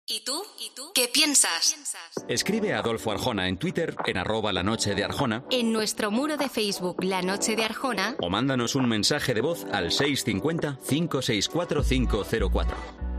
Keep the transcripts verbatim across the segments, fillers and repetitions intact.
¿Y tú? ¿Y tú? ¿Qué piensas? Escribe a Adolfo Arjona en Twitter, en arroba la noche de Arjona, En nuestro muro de Facebook, La Noche de Arjona, o mándanos un mensaje de voz al seis cinco cero, cinco seis cuatro, cinco cero cuatro.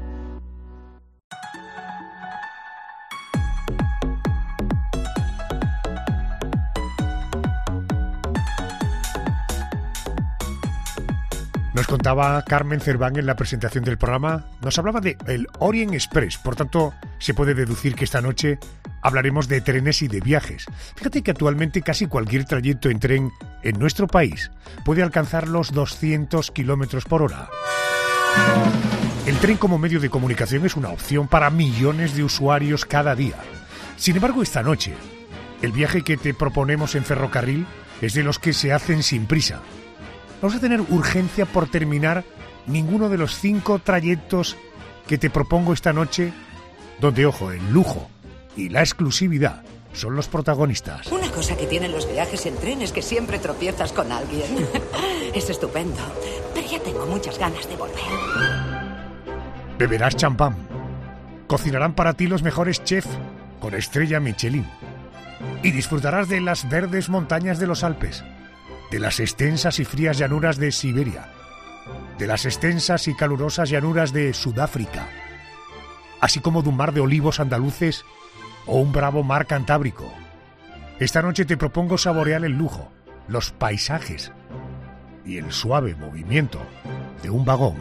Nos contaba Carmen Cerván en la presentación del programa, nos hablaba de el Orient Express, por tanto se puede deducir que esta noche hablaremos de trenes y de viajes. Fíjate que actualmente casi cualquier trayecto en tren en nuestro país puede alcanzar los doscientos kilómetros por hora. El tren como medio de comunicación es una opción para millones de usuarios cada día. Sin embargo, esta noche, el viaje que te proponemos en ferrocarril es de los que se hacen sin prisa. Vamos a tener urgencia por terminar ninguno de los cinco trayectos que te propongo esta noche, donde, ojo, el lujo y la exclusividad son los protagonistas. Una cosa que tienen los viajes en tren es que siempre tropiezas con alguien. Es estupendo, pero ya tengo muchas ganas de volver. Beberás champán. Cocinarán para ti los mejores chefs con estrella Michelin. Y disfrutarás de las verdes montañas de los Alpes, de las extensas y frías llanuras de Siberia, de las extensas y calurosas llanuras de Sudáfrica, así como de un mar de olivos andaluces o un bravo mar Cantábrico. Esta noche te propongo saborear el lujo, los paisajes y el suave movimiento de un vagón.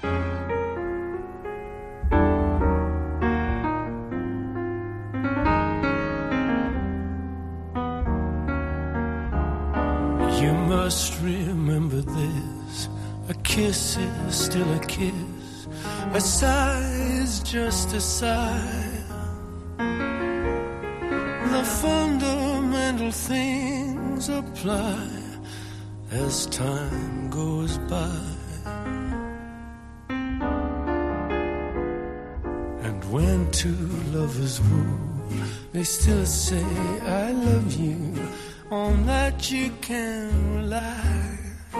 You must remember this. A kiss is still a kiss. A sigh is just a sigh. The fundamental things apply as time goes by. And when two lovers woo, they still say I love you. On that you can rely.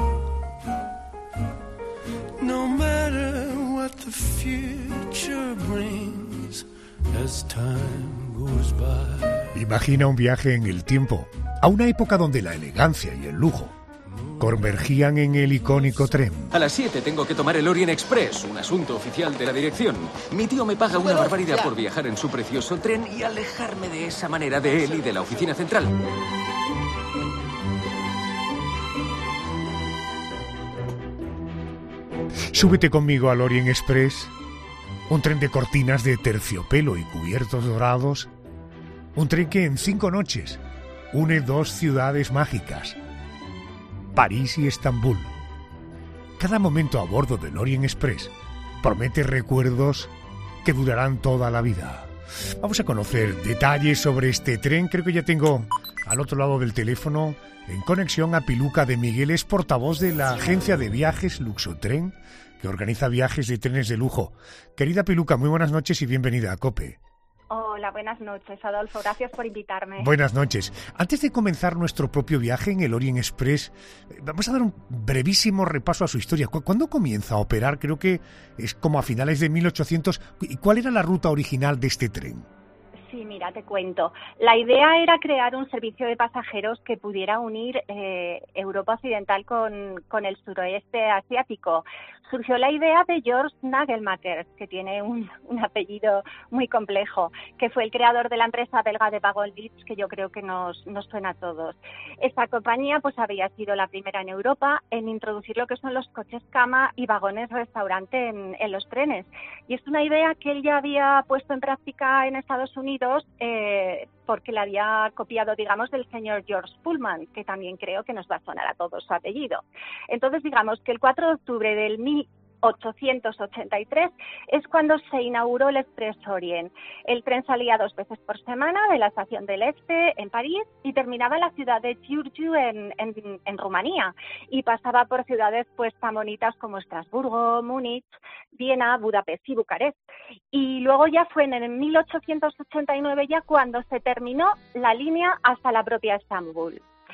No matter what the future brings as time goes by. Imagina un viaje en el tiempo, a una época donde la elegancia y el lujo convergían en el icónico tren. A las siete tengo que tomar el Orient Express, un asunto oficial de la dirección. Mi tío me paga una barbaridad por viajar en su precioso tren y alejarme de esa manera de él y de la oficina central. Súbete conmigo al Orient Express, un tren de cortinas de terciopelo y cubiertos dorados, un tren que en cinco noches une dos ciudades mágicas, París y Estambul. Cada momento a bordo del Orient Express promete recuerdos que durarán toda la vida. Vamos a conocer detalles sobre este tren. Creo que ya tengo al otro lado del teléfono en conexión a Piluca de Miguel, es portavoz de la agencia de viajes Luxotren, que organiza viajes de trenes de lujo. Querida Piluca, muy buenas noches y bienvenida a COPE. Hola, buenas noches, Adolfo. Gracias por invitarme. Buenas noches. Antes de comenzar nuestro propio viaje en el Orient Express, vamos a dar un brevísimo repaso a su historia. ¿Cuándo comienza a operar? Creo que es como a finales de mil ochocientos. ¿Y cuál era la ruta original de este tren? Sí, mira, te cuento. La idea era crear un servicio de pasajeros que pudiera unir eh, Europa Occidental con, con el suroeste asiático. Surgió la idea de George Nagelmacher, que tiene un, un apellido muy complejo, que fue el creador de la empresa belga de Wagon Leeds, que yo creo que nos, nos suena a todos. Esta compañía pues había sido la primera en Europa en introducir lo que son los coches cama y vagones restaurante en, en los trenes. Y es una idea que él ya había puesto en práctica en Estados Unidos, eh, porque la había copiado, digamos, del señor George Pullman, que también creo que nos va a sonar a todos su apellido. Entonces, digamos que el cuatro de octubre del mil ochocientos ochenta y tres es cuando se inauguró el Express Orient. El tren salía dos veces por semana de la estación del Este en París y terminaba en la ciudad de Giurgiu en, en, en Rumanía, y pasaba por ciudades pues tan bonitas como Estrasburgo, Múnich, Viena, Budapest y Bucarest. Y luego ya fue en el mil ochocientos ochenta y nueve ya cuando se terminó la línea hasta la propia Estambul.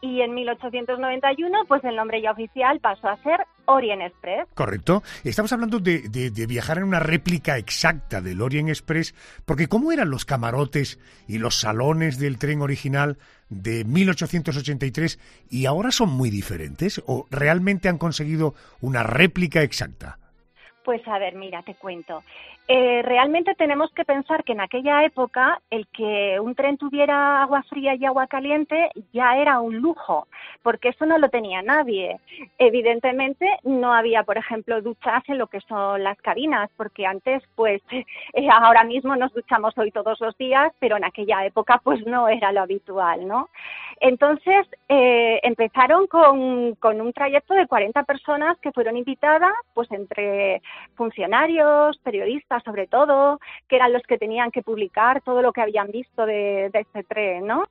y en mil ochocientos noventa y uno pues el nombre ya oficial pasó a ser Orient Express. Correcto. Estamos hablando de, de, de viajar en una réplica exacta del Orient Express, porque ¿cómo eran los camarotes y los salones del tren original de mil ochocientos ochenta y tres y ahora son muy diferentes? ¿O realmente han conseguido una réplica exacta? Pues a ver, mira, te cuento. Eh, realmente tenemos que pensar que en aquella época el que un tren tuviera agua fría y agua caliente ya era un lujo, porque eso no lo tenía nadie. Evidentemente no había, por ejemplo, duchas en lo que son las cabinas, porque antes, pues, eh, ahora mismo nos duchamos hoy todos los días, pero en aquella época, pues, no era lo habitual, ¿no? Entonces, eh, empezaron con, con un trayecto de cuarenta personas que fueron invitadas, pues, entre funcionarios, periodistas, sobre todo, que eran los que tenían que publicar todo lo que habían visto de, de este tren, ¿no?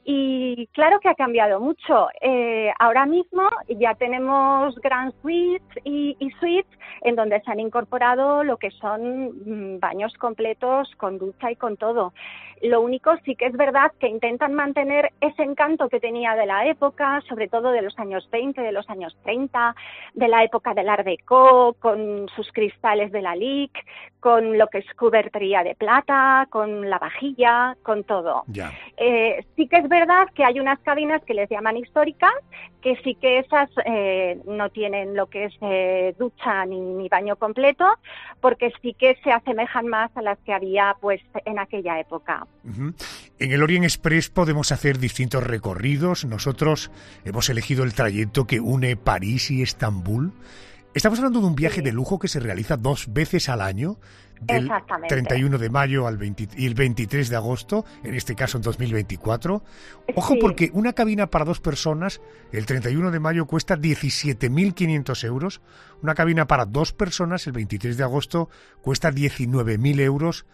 Y claro que ha cambiado mucho. Eh, ahora mismo ya tenemos Grand Suites y, y suites en donde se han incorporado lo que son mmm, baños completos con ducha y con todo. Lo único sí que es verdad que intentan mantener ese encanto que tenía de la época, sobre todo de los años veinte, de los años treinta, de la época del Art Deco, con sus cristales de la Lick, con lo que es cubertería de plata, con la vajilla, con todo. Ya. Eh, sí que es verdad que hay unas cabinas que les llaman históricas, que sí que esas eh, no tienen lo que es eh, ducha ni, ni baño completo, porque sí que se asemejan más a las que había pues en aquella época. Uh-huh. En el Orient Express podemos hacer distintos recorridos. Nosotros hemos elegido el trayecto que une París y Estambul. Estamos hablando de un viaje sí. de lujo que se realiza dos veces al año, del treinta y uno de mayo al veinte y el veintitrés de agosto, en este caso en dos mil veinticuatro. Ojo, sí. porque una cabina para dos personas, el treinta y uno de mayo cuesta diecisiete mil quinientos euros, una cabina para dos personas, el veintitrés de agosto, cuesta diecinueve mil euros.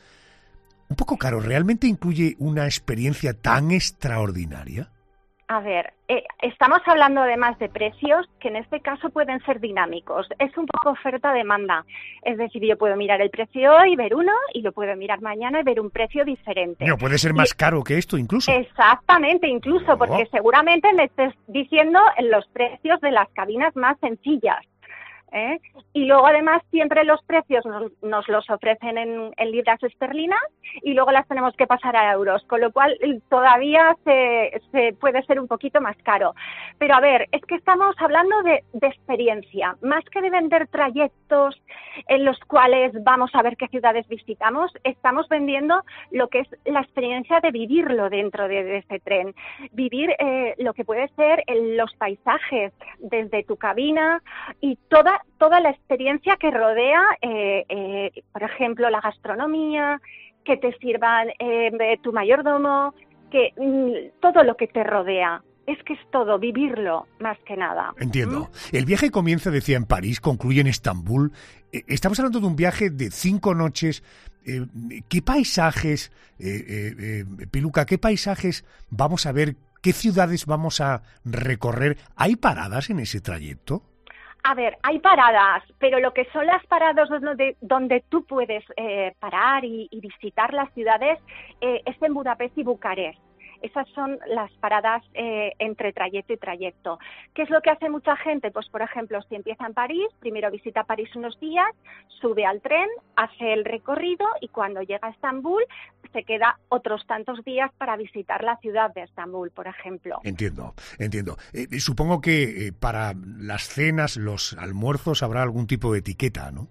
Un poco caro, ¿realmente incluye una experiencia tan extraordinaria? A ver, eh, estamos hablando además de precios que en este caso pueden ser dinámicos. Es un poco oferta-demanda. Es decir, yo puedo mirar el precio hoy, ver uno, y lo puedo mirar mañana y ver un precio diferente. No, puede ser más y, caro que esto incluso. Exactamente, incluso, oh. porque seguramente me estés diciendo los precios de las cabinas más sencillas. ¿Eh? Y luego además siempre los precios nos, nos los ofrecen en, en libras esterlinas y luego las tenemos que pasar a euros, con lo cual todavía se, se puede ser un poquito más caro. Pero a ver, es que estamos hablando de, de experiencia, más que de vender trayectos en los cuales vamos a ver qué ciudades visitamos, estamos vendiendo lo que es la experiencia de vivirlo dentro de, de este tren, vivir eh, lo que puede ser el, los paisajes desde tu cabina y toda toda la experiencia que rodea, eh, eh, por ejemplo, la gastronomía, que te sirvan eh, tu mayordomo, que mm, todo lo que te rodea. Es que es todo, vivirlo, más que nada. Entiendo. ¿Mm? El viaje comienza, decía, en París, concluye en Estambul. Eh, estamos hablando de un viaje de cinco noches. Eh, ¿Qué paisajes, eh, eh, eh, Piluca, qué paisajes vamos a ver? ¿Qué ciudades vamos a recorrer? ¿Hay paradas en ese trayecto? A ver, hay paradas, pero lo que son las paradas donde, donde tú puedes eh, parar y, y visitar las ciudades eh, es en Budapest y Bucarest. Esas son las paradas eh, entre trayecto y trayecto. ¿Qué es lo que hace mucha gente? Pues, por ejemplo, si empieza en París, primero visita París unos días, sube al tren, hace el recorrido y cuando llega a Estambul se queda otros tantos días para visitar la ciudad de Estambul, por ejemplo. Entiendo, entiendo. Eh, supongo que eh, para las cenas, los almuerzos, habrá algún tipo de etiqueta, ¿no?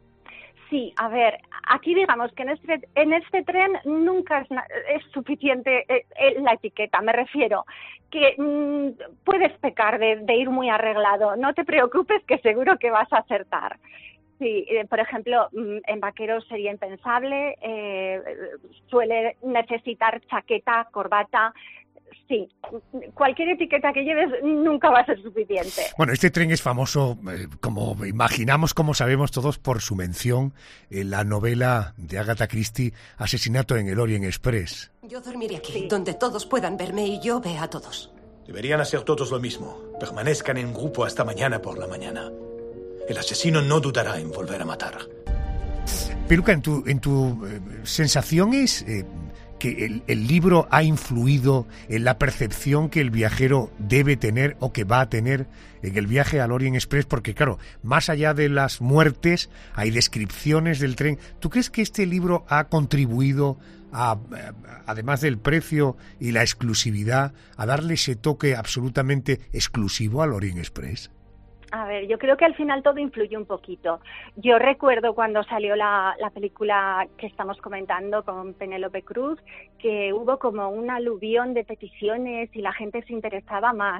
Sí, a ver, aquí digamos que en este, en este tren nunca es, es suficiente eh, eh, la etiqueta, me refiero que mmm, puedes pecar de, de ir muy arreglado, no te preocupes que seguro que vas a acertar. Sí, eh, por ejemplo, en vaqueros sería impensable, eh, suele necesitar chaqueta, corbata. Sí, cualquier etiqueta que lleves nunca va a ser suficiente. Bueno, este tren es famoso, eh, como imaginamos, como sabemos todos, por su mención en la novela de Agatha Christie, Asesinato en el Orient Express. Yo dormiré aquí, sí. donde todos puedan verme y yo vea a todos. Deberían hacer todos lo mismo. Permanezcan en grupo hasta mañana por la mañana. El asesino no dudará en volver a matar. Piluca, en tu, en tu eh, sensación es... Eh, que el, el libro ha influido en la percepción que el viajero debe tener o que va a tener en el viaje al Orient Express, porque claro, más allá de las muertes hay descripciones del tren. ¿Tú crees que este libro ha contribuido a, además del precio y la exclusividad, a darle ese toque absolutamente exclusivo al Orient Express? A ver, yo creo que al final todo influye un poquito. Yo recuerdo cuando salió la, la película que estamos comentando con Penélope Cruz, que hubo como un aluvión de peticiones y la gente se interesaba más.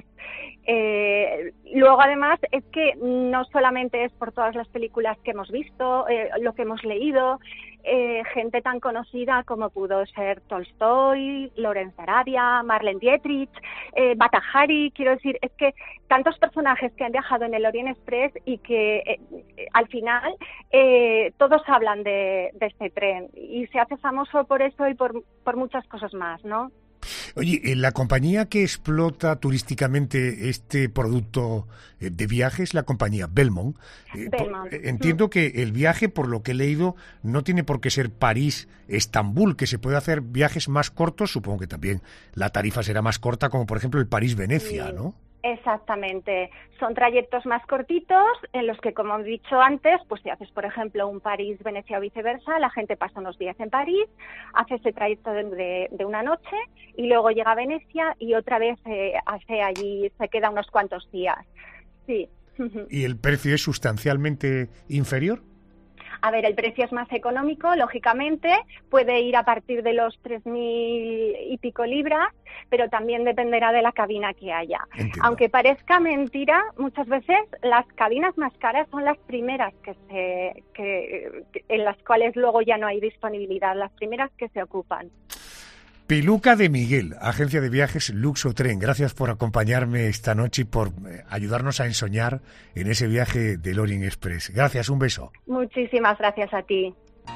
Eh, luego, además, es que no solamente es por todas las películas que hemos visto, eh, lo que hemos leído, eh, gente tan conocida como pudo ser Tolstoy, Lawrence Arabia, Marlene Dietrich, eh, Mata Hari. Quiero decir, es que tantos personajes que han viajado en el Orient Express y que eh, al final eh, todos hablan de, de este tren y se hace famoso por eso y por, por muchas cosas más, ¿no? Oye, la compañía que explota turísticamente este producto de viaje es la compañía Belmond. Belmond. Entiendo que el viaje, por lo que he leído, no tiene por qué ser París-Estambul, que se puede hacer viajes más cortos. Supongo que también la tarifa será más corta, como por ejemplo el París-Venecia, ¿no? Exactamente. Son trayectos más cortitos en los que, como he dicho antes, pues si haces, por ejemplo, un París-Venecia o viceversa, la gente pasa unos días en París, hace ese trayecto de, de, de una noche y luego llega a Venecia y otra vez eh, hace allí, se queda unos cuantos días. Sí. ¿Y el precio es sustancialmente inferior? A ver, el precio es más económico, lógicamente, puede ir a partir de los tres mil y pico libras, pero también dependerá de la cabina que haya. Entiendo. Aunque parezca mentira, muchas veces las cabinas más caras son las primeras que se, que, en las cuales luego ya no hay disponibilidad, las primeras que se ocupan. Piluca de Miguel, agencia de viajes Luxotren. Gracias por acompañarme esta noche y por ayudarnos a ensoñar en ese viaje del Orient Express. Gracias, un beso. Muchísimas gracias a ti.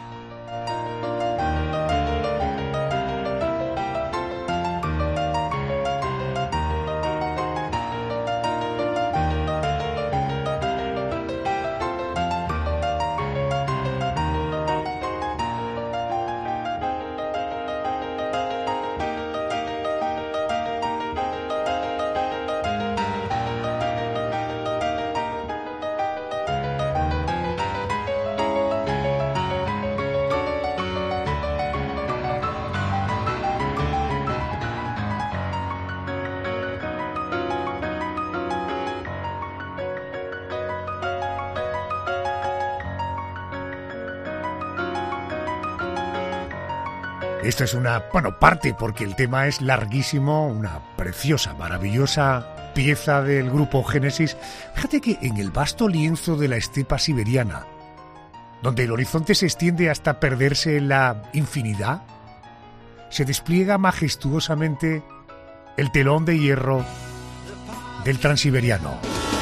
Esta es una, bueno, parte, porque el tema es larguísimo, una preciosa, maravillosa pieza del grupo Génesis. Fíjate que en el vasto lienzo de la estepa siberiana, donde el horizonte se extiende hasta perderse en la infinidad, se despliega majestuosamente el telón de hierro del Transiberiano.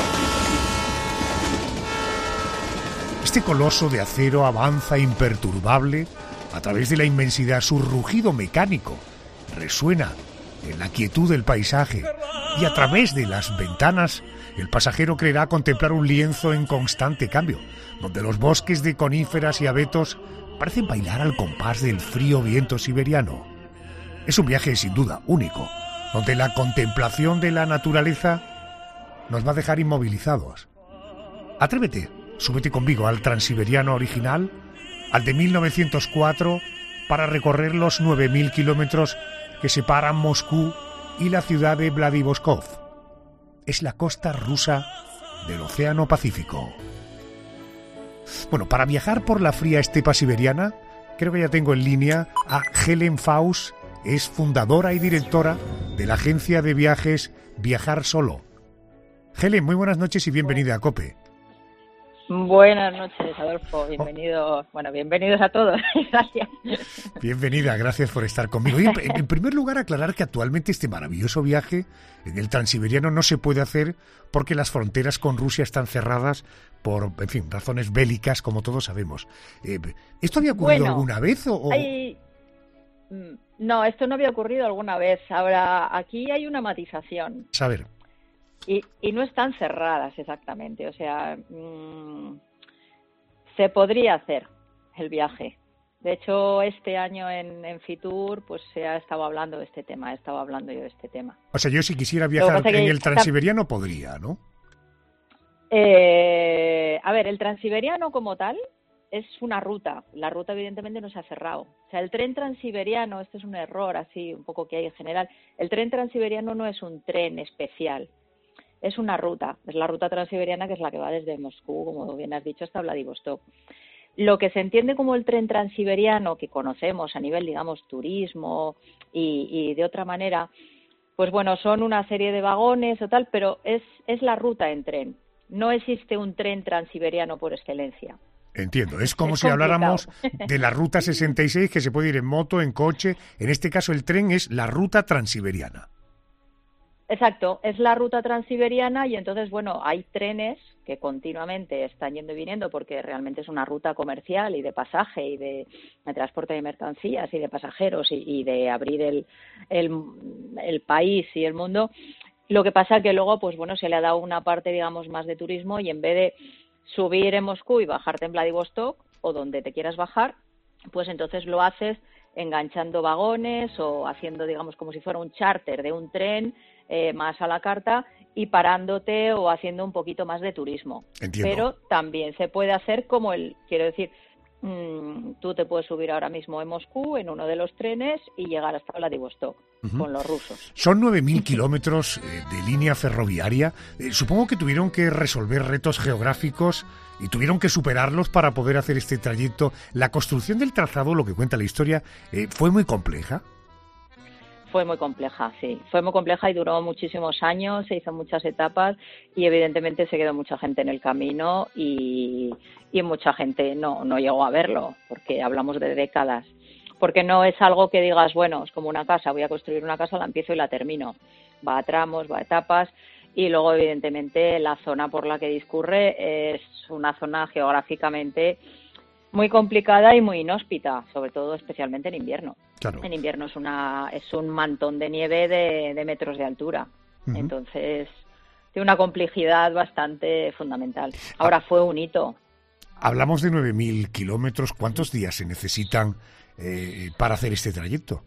Este coloso de acero avanza imperturbable a través de la inmensidad. Su rugido mecánico resuena en la quietud del paisaje, y a través de las ventanas el pasajero creerá contemplar un lienzo en constante cambio, donde los bosques de coníferas y abetos parecen bailar al compás del frío viento siberiano. Es un viaje sin duda único, donde la contemplación de la naturaleza nos va a dejar inmovilizados. Atrévete, súbete conmigo al Transiberiano original, al de mil novecientos cuatro, para recorrer los nueve mil kilómetros que separan Moscú y la ciudad de Vladivostok. Es la costa rusa del Océano Pacífico. Bueno, para viajar por la fría estepa siberiana, creo que ya tengo en línea a Helen Faust. Es fundadora y directora de la agencia de viajes Viajar Solo. Helen, muy buenas noches y bienvenida a COPE. Buenas noches, Adolfo. Bienvenidos, oh. bueno, bienvenidos a todos. Gracias. Bienvenida, gracias por estar conmigo. Y en, en primer lugar, aclarar que actualmente este maravilloso viaje en el Transiberiano no se puede hacer porque las fronteras con Rusia están cerradas por, en fin, razones bélicas, como todos sabemos. Eh, ¿Esto había ocurrido bueno, alguna vez o...? o... Hay... No, esto no había ocurrido alguna vez. Ahora, aquí hay una matización. A ver. Y, y no están cerradas exactamente, o sea, mmm, se podría hacer el viaje, De hecho, este año en, en Fitur pues se ha estado hablando de este tema, he estado hablando yo de este tema. O sea, yo si quisiera viajar en el Transiberiano podría, ¿no? Eh, a ver, el Transiberiano como tal es una ruta. La ruta evidentemente no se ha cerrado. O sea, el tren transiberiano, este es un error así un poco que hay en general, el tren transiberiano no es un tren especial, es una ruta. Es la ruta transiberiana que es la que va desde Moscú, como bien has dicho, hasta Vladivostok. Lo que se entiende como el tren transiberiano, que conocemos a nivel, digamos, turismo y, y de otra manera, pues bueno, son una serie de vagones o tal, pero es, es la ruta en tren. No existe un tren transiberiano por excelencia. Entiendo, es como es si complicado. habláramos de la ruta sesenta y seis, que se puede ir en moto, en coche. En este caso el tren es la ruta transiberiana. Exacto, es la ruta transiberiana y entonces, bueno, hay trenes que continuamente están yendo y viniendo porque realmente es una ruta comercial y de pasaje y de, de transporte de mercancías y de pasajeros y, y de abrir el, el, el país y el mundo. Lo que pasa que luego, pues bueno, se le ha dado una parte, digamos, más de turismo y en vez de subir en Moscú y bajarte en Vladivostok o donde te quieras bajar, pues entonces lo haces enganchando vagones o haciendo, digamos, como si fuera un charter de un tren eh, más a la carta y parándote o haciendo un poquito más de turismo. Entiendo. Pero también se puede hacer como el, quiero decir, mmm, tú te puedes subir ahora mismo en Moscú en uno de los trenes y llegar hasta Vladivostok. Uh-huh. Con los rusos. Son nueve mil kilómetros eh, de línea ferroviaria. Eh, supongo que tuvieron que resolver retos geográficos y tuvieron que superarlos para poder hacer este trayecto. La construcción del trazado, lo que cuenta la historia, eh, ¿fue muy compleja? Fue muy compleja, sí. Fue muy compleja y duró muchísimos años, se hizo muchas etapas y evidentemente se quedó mucha gente en el camino y, y mucha gente no, no llegó a verlo, porque hablamos de décadas. Porque no es algo que digas, bueno, es como una casa, voy a construir una casa, la empiezo y la termino. Va a tramos, va a etapas y luego, evidentemente, la zona por la que discurre es una zona geográficamente muy complicada y muy inhóspita, sobre todo, especialmente en invierno. Claro. En invierno es una es un mantón de nieve de, de metros de altura. Uh-huh. Entonces, tiene una complejidad bastante fundamental. Ahora, fue un hito. Hablamos de nueve mil kilómetros. ¿Cuántos días se necesitan Eh, para hacer este trayecto?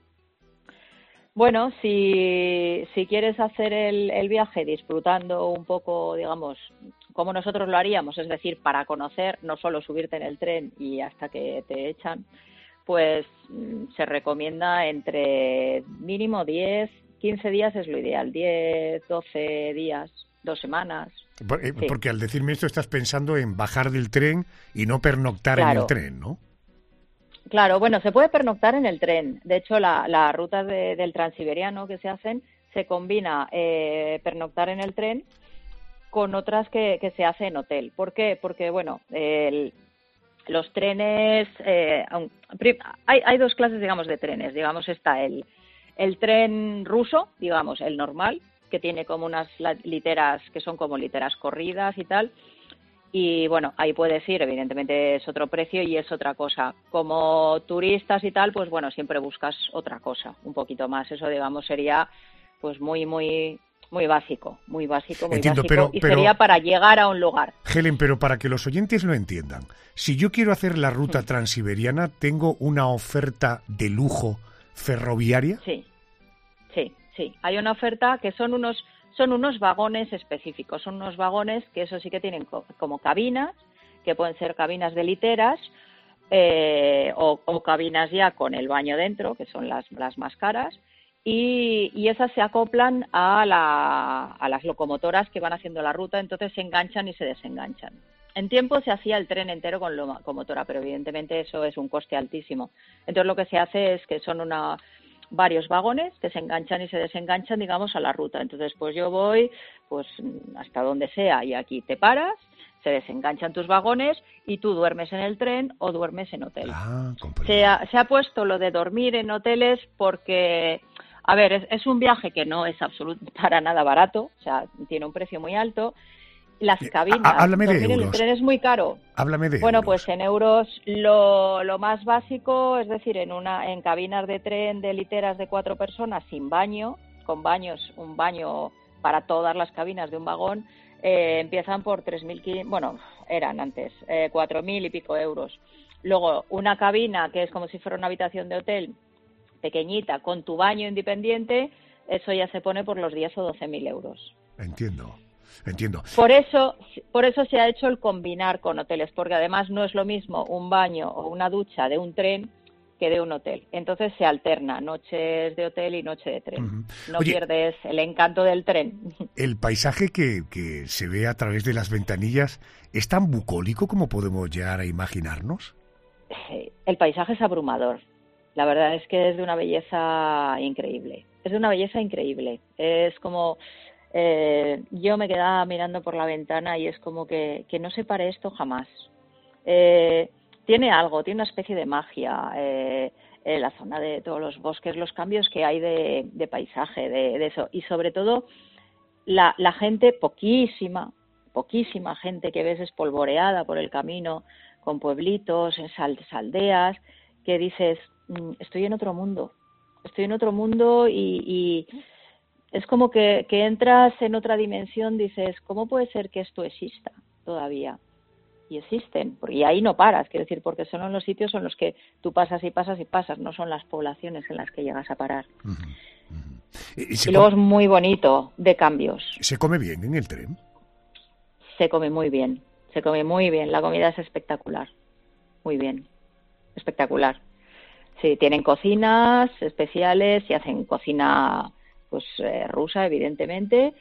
Bueno, si, si quieres hacer el, el viaje disfrutando un poco, digamos, como nosotros lo haríamos, es decir, para conocer, no solo subirte en el tren y hasta que te echan, pues se recomienda entre mínimo diez, quince días es lo ideal, diez, doce días, dos semanas. Por, eh, sí. Porque al decirme esto estás pensando en bajar del tren y no pernoctar claro. en el tren, ¿no? Claro, bueno, se puede pernoctar en el tren. De hecho, la, la ruta de, del transiberiano que se hacen se combina eh, pernoctar en el tren con otras que, que se hace en hotel. ¿Por qué? Porque, bueno, el, los trenes... Eh, hay, hay dos clases, digamos, de trenes. Digamos, está el, el tren ruso, digamos, el normal, que tiene como unas literas que son como literas corridas y tal. Y bueno, ahí puedes ir, evidentemente es otro precio y es otra cosa. Como turistas y tal, pues bueno, siempre buscas otra cosa, un poquito más. Eso, digamos, sería pues muy, muy, muy básico, muy básico, muy Entiendo, básico. Pero, y pero, sería para llegar a un lugar. Helen, pero para que los oyentes lo entiendan, si yo quiero hacer la ruta transiberiana, ¿tengo una oferta de lujo ferroviaria? Sí, sí, sí. Hay una oferta que son unos... Son unos vagones específicos, son unos vagones que eso sí que tienen co- como cabinas, que pueden ser cabinas de literas eh, o, o cabinas ya con el baño dentro, que son las, las más caras, y, y esas se acoplan a, la, a las locomotoras que van haciendo la ruta, entonces se enganchan y se desenganchan. En tiempo se hacía el tren entero con locomotora, pero evidentemente eso es un coste altísimo. Entonces lo que se hace es que son una... varios vagones que se enganchan y se desenganchan, digamos, a la ruta. Entonces, pues yo voy pues hasta donde sea y aquí te paras, se desenganchan tus vagones y tú duermes en el tren o duermes en hotel. Ah, se, ha, se ha puesto lo de dormir en hoteles porque, a ver, es, es un viaje que no es absolutamente para nada barato, o sea, tiene un precio muy alto. Las cabinas, Há- háblame de dormir en el euros. tren es muy caro. Háblame de Bueno, euros. pues en euros lo, lo más básico, es decir, en una en cabinas de tren de literas de cuatro personas sin baño, con baños, un baño para todas las cabinas de un vagón, eh, empiezan por tres mil, bueno, eran antes, eh, cuatro mil y pico euros. Luego, una cabina que es como si fuera una habitación de hotel, pequeñita, con tu baño independiente, eso ya se pone por los diez o doce mil euros. Entiendo, entiendo. Por eso, por eso se ha hecho el combinar con hoteles, porque además no es lo mismo un baño o una ducha de un tren que de un hotel. Entonces se alterna noches de hotel y noche de tren. Uh-huh. No Oye, pierdes el encanto del tren. ¿El paisaje que, que se ve a través de las ventanillas es tan bucólico como podemos llegar a imaginarnos? El paisaje es abrumador. La verdad es que es de una belleza increíble. Es de una belleza increíble. Es como... Eh, yo me quedaba mirando por la ventana y es como que, que no se pare esto jamás. Eh, tiene algo, tiene una especie de magia, eh, eh, la zona de todos los bosques, los cambios que hay de, de paisaje, de, de eso, y sobre todo la, la gente, poquísima, poquísima gente que ves espolvoreada por el camino, con pueblitos, en sal, aldeas, que dices, estoy en otro mundo, estoy en otro mundo y, y es como que, que entras en otra dimensión, dices, ¿cómo puede ser que esto exista todavía? Y existen, y ahí no paras, quiero decir, porque son en los sitios en los que tú pasas y pasas y pasas, no son las poblaciones en las que llegas a parar. Uh-huh, uh-huh. Y, y luego come... es muy bonito, de cambios. ¿Se come bien en el tren? Se come muy bien, se come muy bien, la comida es espectacular, muy bien, espectacular. Sí, tienen cocinas especiales y hacen cocina pues eh, rusa, evidentemente,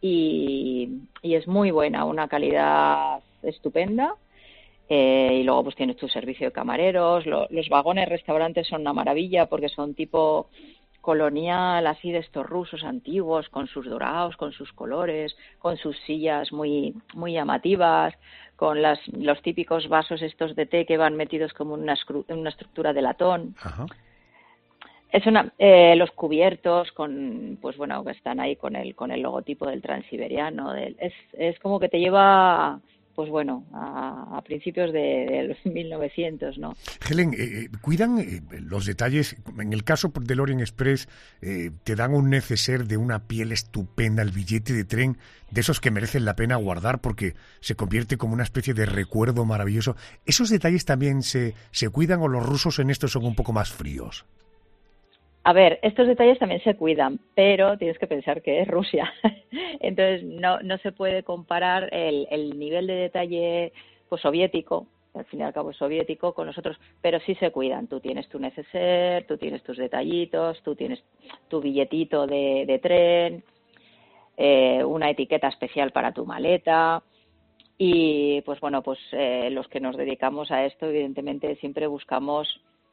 y, y es muy buena, una calidad estupenda. Eh, y luego pues tienes tu servicio de camareros, lo, los vagones restaurantes son una maravilla porque son tipo colonial, así de estos rusos antiguos, con sus dorados, con sus colores, con sus sillas muy muy llamativas, con las los típicos vasos estos de té que van metidos como en una, en una estructura de latón. Ajá. Es una eh, los cubiertos con pues bueno que están ahí con el con el logotipo del Transiberiano, del, es es como que te lleva pues bueno, a, a principios de, de los mil novecientos, ¿no? Helen, eh, ¿cuidan eh, los detalles? En el caso del Orient Express, eh, te dan un neceser de una piel estupenda, el billete de tren, de esos que merecen la pena guardar porque se convierte como una especie de recuerdo maravilloso. ¿Esos detalles también se, se cuidan o los rusos en esto son un poco más fríos? A ver, estos detalles también se cuidan, pero tienes que pensar que es Rusia. Entonces no no se puede comparar el, el nivel de detalle pues soviético, al fin y al cabo es soviético, con los otros, pero sí se cuidan. Tú tienes tu neceser, tú tienes tus detallitos, tú tienes tu billetito de, de tren, eh, una etiqueta especial para tu maleta. Y pues bueno, pues eh, los que nos dedicamos a esto, evidentemente siempre buscamos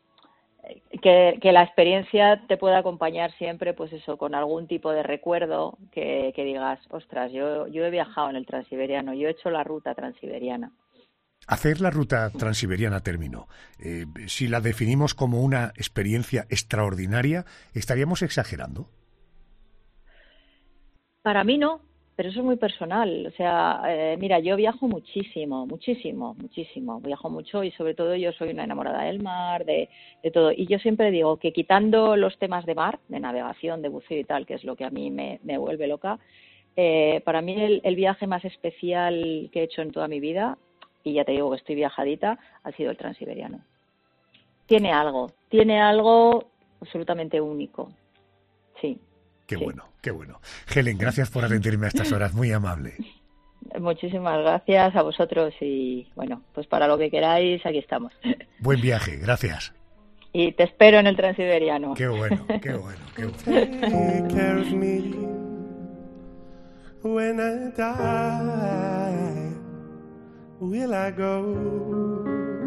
Que, que la experiencia te pueda acompañar siempre, pues eso, con algún tipo de recuerdo que, que digas, ostras, yo, yo he viajado en el Transiberiano, yo he hecho la ruta transiberiana. Hacer la ruta transiberiana terminó. Eh, si la definimos como una experiencia extraordinaria, ¿estaríamos exagerando? Para mí no. Pero eso es muy personal, o sea, eh, mira, yo viajo muchísimo, muchísimo, muchísimo, viajo mucho y sobre todo yo soy una enamorada del mar, de, de todo, y yo siempre digo que quitando los temas de mar, de navegación, de buceo y tal, que es lo que a mí me, me vuelve loca, eh, para mí el, el viaje más especial que he hecho en toda mi vida, y ya te digo que estoy viajadita, ha sido el Transiberiano. Tiene algo, tiene algo absolutamente único, sí. Qué sí. bueno, qué bueno. Helen, gracias por atenderme a estas horas, muy amable. Muchísimas gracias a vosotros y, bueno, pues para lo que queráis, aquí estamos. Buen viaje, gracias. Y te espero en el Transiberiano. Qué bueno, qué bueno, qué bueno. Take care of me when I die. Will I go?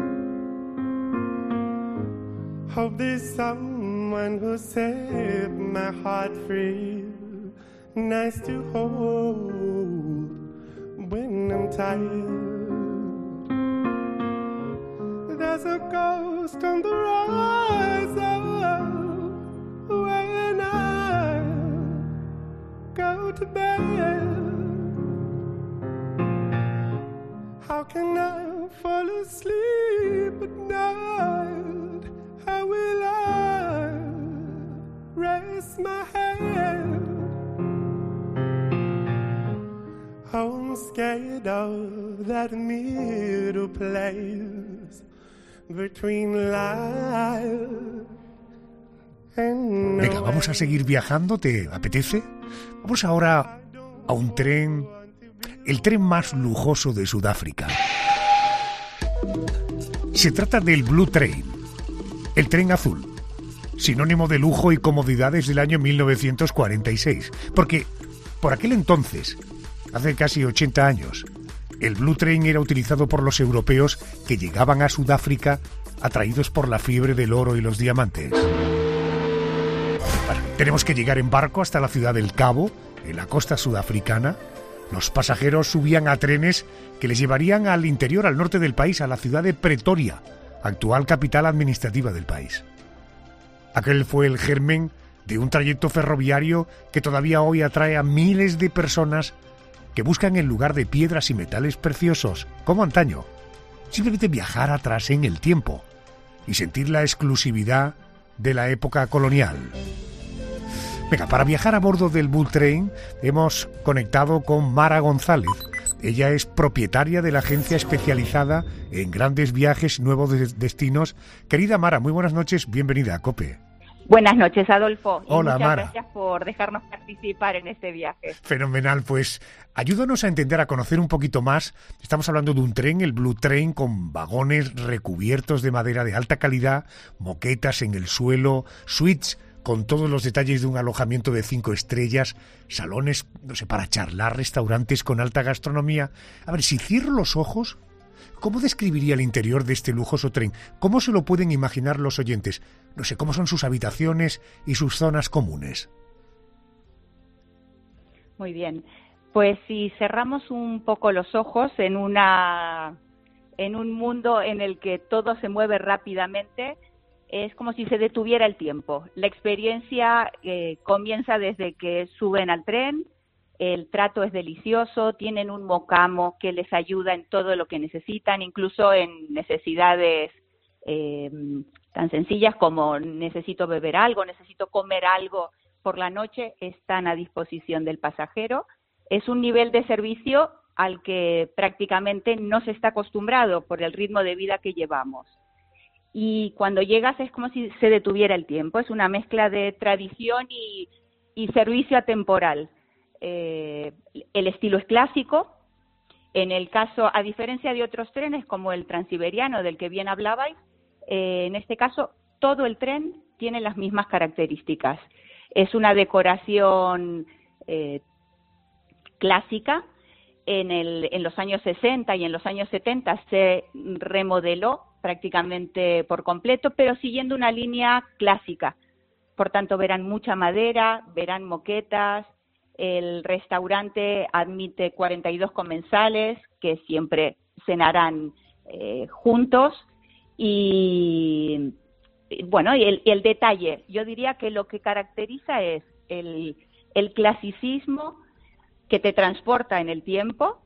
Hope there's someone who set my heart free, nice to hold when I'm tired. There's a ghost on the horizon when I go to bed. How can I fall asleep at night? How will I rest my head? I'm scared of that middle place between life and Venga, vamos a seguir viajando, ¿te apetece? Vamos ahora a un tren, el tren más lujoso de Sudáfrica. Se trata del Blue Train, el tren azul, sinónimo de lujo y comodidad desde el año mil novecientos cuarenta y seis, porque por aquel entonces, hace casi ochenta años, el Blue Train era utilizado por los europeos que llegaban a Sudáfrica atraídos por la fiebre del oro y los diamantes. Bueno, tenemos que llegar en barco hasta la ciudad del Cabo, en la costa sudafricana. Los pasajeros subían a trenes que les llevarían al interior, al norte del país, a la ciudad de Pretoria, actual capital administrativa del país. Aquel fue el germen de un trayecto ferroviario que todavía hoy atrae a miles de personas que buscan en lugar de piedras y metales preciosos, como antaño, simplemente viajar atrás en el tiempo y sentir la exclusividad de la época colonial. Venga, para viajar a bordo del Blue Train hemos conectado con Mara González. Ella es propietaria de la agencia especializada en grandes viajes y nuevos destinos. Querida Mara, muy buenas noches, bienvenida a COPE. Buenas noches, Adolfo. Y Hola, muchas Mara. Gracias por dejarnos participar en este viaje. Fenomenal, pues ayúdanos a entender, a conocer un poquito más. Estamos hablando de un tren, el Blue Train, con vagones recubiertos de madera de alta calidad, moquetas en el suelo, suites con todos los detalles de un alojamiento de cinco estrellas, salones, no sé, para charlar, restaurantes con alta gastronomía. A ver, si cierro los ojos, ¿cómo describiría el interior de este lujoso tren? ¿Cómo se lo pueden imaginar los oyentes? No sé, ¿cómo son sus habitaciones y sus zonas comunes? Muy bien. Pues si cerramos un poco los ojos en una en un mundo en el que todo se mueve rápidamente, es como si se detuviera el tiempo. La experiencia eh, comienza desde que suben al tren, el trato es delicioso, tienen un mocamo que les ayuda en todo lo que necesitan, incluso en necesidades eh, tan sencillas como necesito beber algo, necesito comer algo por la noche, están a disposición del pasajero. Es un nivel de servicio al que prácticamente no se está acostumbrado por el ritmo de vida que llevamos. Y cuando llegas es como si se detuviera el tiempo, es una mezcla de tradición y, y servicio atemporal. Eh, el estilo es clásico, en el caso, a diferencia de otros trenes como el transiberiano del que bien hablabais, eh, en este caso todo el tren tiene las mismas características. Es una decoración eh, clásica. En, el, en los años sesenta y en los años setenta se remodeló prácticamente por completo, pero siguiendo una línea clásica. Por tanto, verán mucha madera, verán moquetas. El restaurante admite cuarenta y dos comensales que siempre cenarán eh, juntos. Y bueno, y el, el detalle, yo diría que lo que caracteriza es el, el clasicismo que te transporta en el tiempo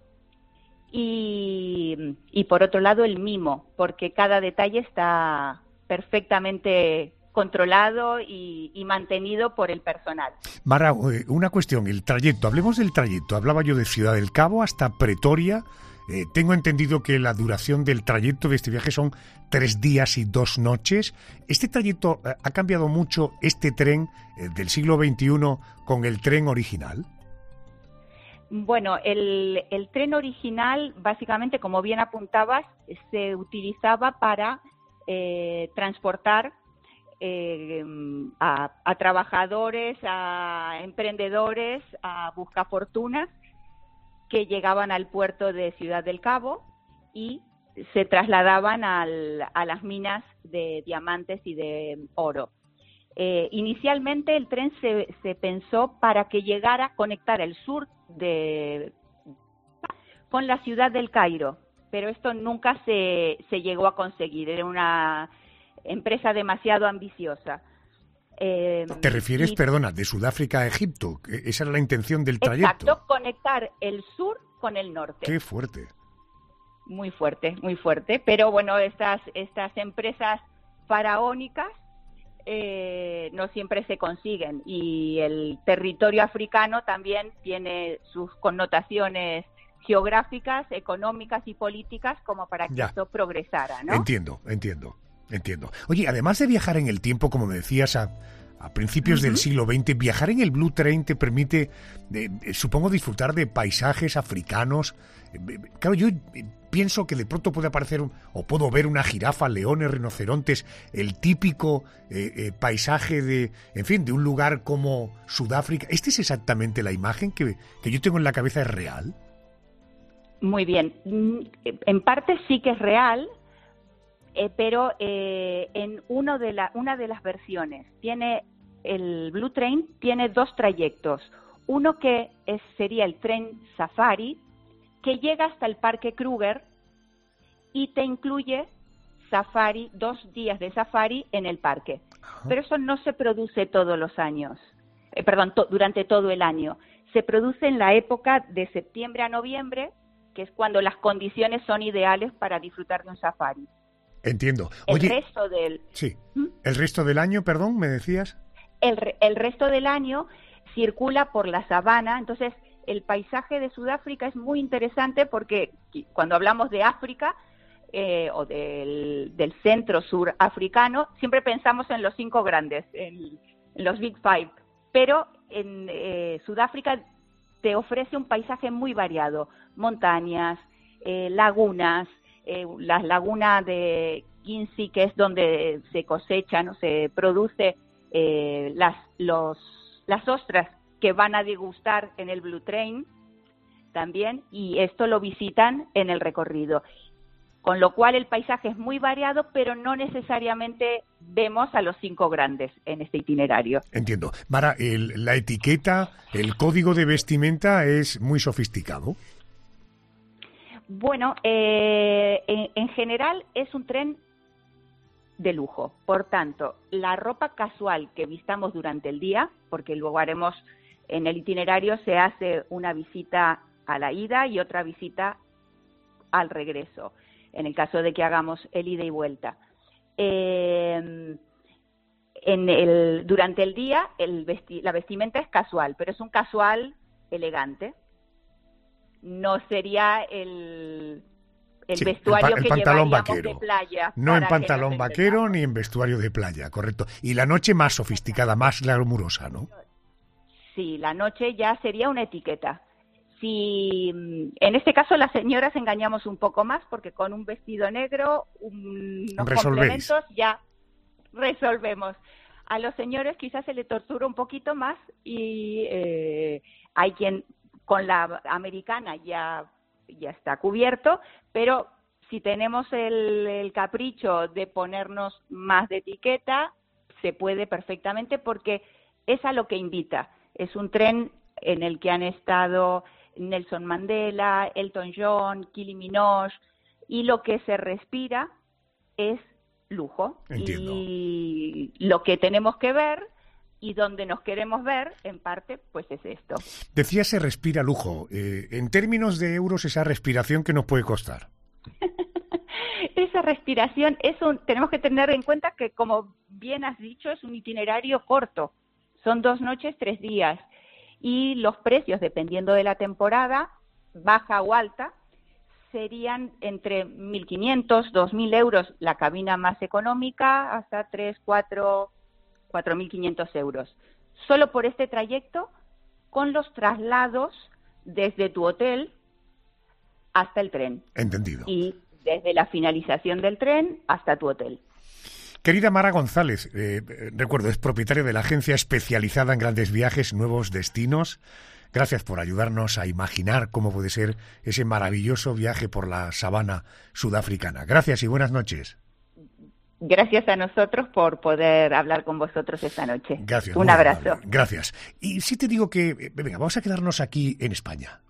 y, y por otro lado el mimo, porque cada detalle está perfectamente controlado y, y mantenido por el personal. Mara, una cuestión, el trayecto, hablemos del trayecto. Hablaba yo de Ciudad del Cabo hasta Pretoria. Eh, tengo entendido que la duración del trayecto de este viaje son tres días y dos noches. ¿Este trayecto eh, ha cambiado mucho, este tren eh, del siglo veintiuno con el tren original? Bueno, el, el tren original, básicamente, como bien apuntabas, se utilizaba para eh, transportar eh, a, a trabajadores, a emprendedores, a buscafortunas que llegaban al puerto de Ciudad del Cabo y se trasladaban al, a las minas de diamantes y de oro. Eh, inicialmente el tren se, se pensó para que llegara a conectar el sur de con la ciudad del Cairo, pero esto nunca se, se llegó a conseguir, era una empresa demasiado ambiciosa. Eh, ¿Te refieres, y, perdona, de Sudáfrica a Egipto? Esa era la intención del trayecto. Exacto, conectar el sur con el norte. ¡Qué fuerte! Muy fuerte, muy fuerte, pero bueno, estas, estas empresas faraónicas Eh, no siempre se consiguen y el territorio africano también tiene sus connotaciones geográficas, económicas y políticas como para que ya. esto progresara, ¿no? Entiendo, entiendo, entiendo. Oye, además de viajar en el tiempo, como me decías, a, a principios uh-huh. del siglo veinte, viajar en el Blue Train te permite, eh, eh, supongo, disfrutar de paisajes africanos. Eh, claro, yo eh, pienso que de pronto puede aparecer, un, o puedo ver una jirafa, leones, rinocerontes, el típico eh, eh, paisaje de, en fin, de un lugar como Sudáfrica. ¿Esta es exactamente la imagen que, que yo tengo en la cabeza? ¿Es real? Muy bien. En parte sí que es real, eh, pero eh, en uno de la, una de las versiones tiene el Blue Train tiene dos trayectos. Uno que es, sería el tren Safari, que llega hasta el Parque Kruger y te incluye safari, dos días de safari en el parque. Ajá. Pero eso no se produce todos los años, eh, perdón, to, durante todo el año. Se produce en la época de septiembre a noviembre, que es cuando las condiciones son ideales para disfrutar de un safari. Entiendo. El Oye, resto del... Sí. ¿Mm? ¿El resto del año, perdón, me decías? El, el resto del año circula por la sabana, entonces el paisaje de Sudáfrica es muy interesante porque cuando hablamos de África eh, o del, del centro sur africano, siempre pensamos en los cinco grandes, en, en los Big Five, pero en eh, Sudáfrica te ofrece un paisaje muy variado, montañas, eh, lagunas, eh, la laguna de Kinsey, que es donde se cosechan o se produce eh, las, los, las ostras que van a degustar en el Blue Train también, y esto lo visitan en el recorrido. Con lo cual el paisaje es muy variado, pero no necesariamente vemos a los cinco grandes en este itinerario. Entiendo. Mara, el, la etiqueta, el código de vestimenta es muy sofisticado. Bueno, eh, en, en general es un tren de lujo. Por tanto, la ropa casual que vistamos durante el día, porque luego haremos en el itinerario, se hace una visita a la ida y otra visita al regreso, en el caso de que hagamos el ida y vuelta. Eh, en el, durante el día el vesti, la vestimenta es casual, pero es un casual elegante. No sería el, el sí, vestuario el, el que pantalón llevaríamos vaquero. de playa. No en pantalón vaquero ni en vestuario de playa, correcto. Y la noche más sofisticada, más glamurosa, ¿no? Sí, la noche ya sería una etiqueta. Si en este caso las señoras engañamos un poco más, porque con un vestido negro, unos Resolvéis. complementos ya resolvemos. A los señores quizás se les tortura un poquito más y eh, hay quien con la americana ya, ya está cubierto, pero si tenemos el, el capricho de ponernos más de etiqueta, se puede perfectamente porque es a lo que invita. Es un tren en el que han estado Nelson Mandela, Elton John, Kylie Minogue, y lo que se respira es lujo. Entiendo. Y lo que tenemos que ver y donde nos queremos ver, en parte, pues es esto. Decía se respira lujo. Eh, en términos de euros, esa respiración, ¿qué nos puede costar? Esa respiración, es un, tenemos que tener en cuenta que, como bien has dicho, es un itinerario corto. Son dos noches, tres días. Y los precios, dependiendo de la temporada, baja o alta, serían entre mil quinientos, dos mil euros la cabina más económica, hasta tres, cuatro, cuatro mil quinientos euros. Solo por este trayecto, con los traslados desde tu hotel hasta el tren. Entendido. Y desde la finalización del tren hasta tu hotel. Querida Mara González, eh, recuerdo, es propietaria de la agencia especializada en grandes viajes, nuevos destinos. Gracias por ayudarnos a imaginar cómo puede ser ese maravilloso viaje por la sabana sudafricana. Gracias y buenas noches. Gracias a nosotros por poder hablar con vosotros esta noche. Gracias. Un abrazo. Amable. Gracias. Y sí te digo que, venga, vamos a quedarnos aquí en España.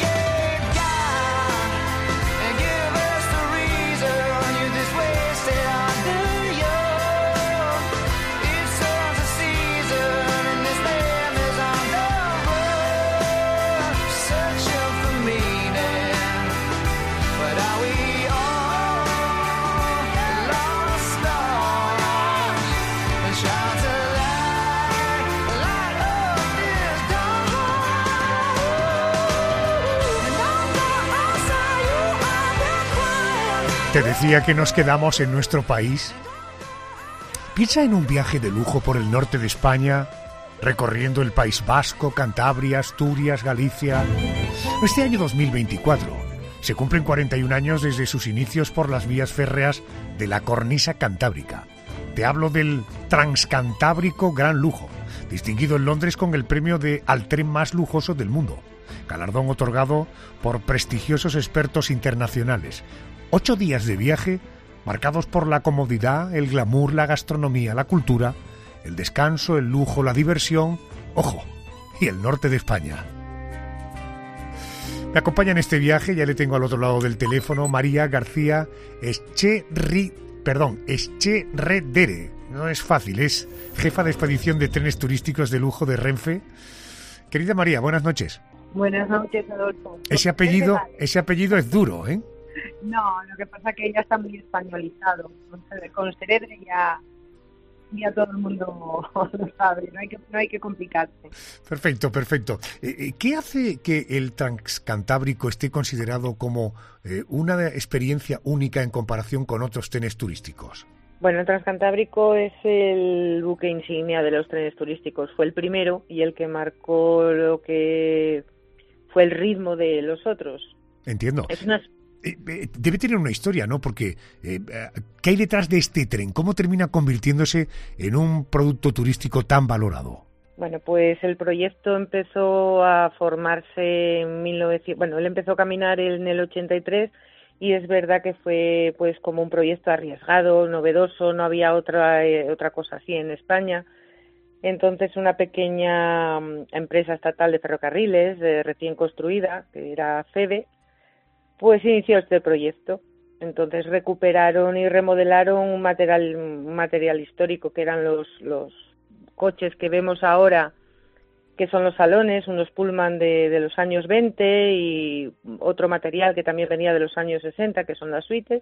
Stay Te decía que nos quedamos en nuestro país. Piensa en un viaje de lujo por el norte de España, recorriendo el País Vasco, Cantabria, Asturias, Galicia. Este año dos mil veinticuatro se cumplen cuarenta y un años desde sus inicios por las vías férreas de la cornisa cantábrica. Te hablo del Transcantábrico Gran Lujo, distinguido en Londres con el premio de al tren más lujoso del mundo, galardón otorgado por prestigiosos expertos internacionales. Ocho días de viaje marcados por la comodidad, el glamour, la gastronomía, la cultura, el descanso, el lujo, la diversión, ojo, y el norte de España. Me acompaña en este viaje, ya le tengo al otro lado del teléfono, María García Echerri, perdón, Echerredere. No es fácil, es jefa de expedición de trenes turísticos de lujo de Renfe. Querida María, buenas noches. Buenas noches, Adolfo. Ese apellido, ese apellido es duro, ¿eh? No, lo que pasa es que ya está muy españolizado. Con Ceredre ya, ya todo el mundo lo sabe, no hay que, no hay que complicarse. Perfecto, perfecto. ¿Qué hace que el Transcantábrico esté considerado como eh, una experiencia única en comparación con otros trenes turísticos? Bueno, el Transcantábrico es el buque insignia de los trenes turísticos. Fue el primero y el que marcó lo que fue el ritmo de los otros. Entiendo. Es una... Debe tener una historia, ¿no? Porque eh, ¿qué hay detrás de este tren? ¿Cómo termina convirtiéndose en un producto turístico tan valorado? Bueno, pues el proyecto empezó a formarse en mil novecientos... Bueno, él empezó a caminar en el ochenta y tres y es verdad que fue pues como un proyecto arriesgado, novedoso, no había otra eh, otra cosa así en España. Entonces una pequeña um, empresa estatal de ferrocarriles eh, recién construida, que era FEVE, pues inició este proyecto. Entonces recuperaron y remodelaron un material, un material histórico que eran los, los coches que vemos ahora, que son los salones, unos Pullman de, de los años veinte y otro material que también venía de los años sesenta, que son las suites.